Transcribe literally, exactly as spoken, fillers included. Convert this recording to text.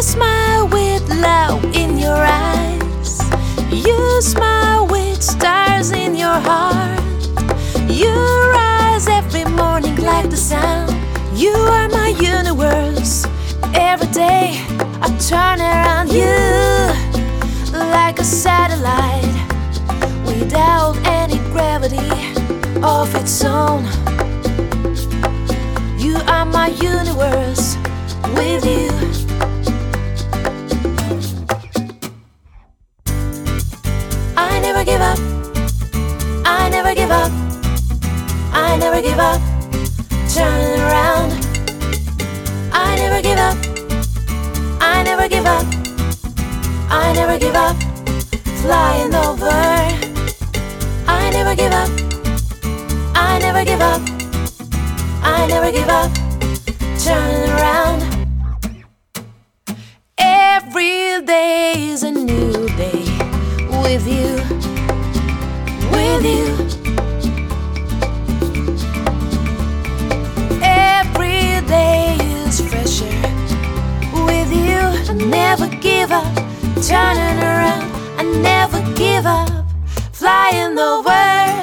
smile with love in your eyes. You smile with stars in your heart. You rise every morning like the sun. You are my universe. Every day I turn around you like a satellite without any gravity of its own. You are my universe. With you, I never give up. I never give up. I never give up. Turning around, I never give up. I never give up. I never give up. Flying over, I never give up. I never give up. I never give up. Turning around. Every day is a new day with you, with you. Every day is fresher with you. I never give up, turning around. I never give up, flying over.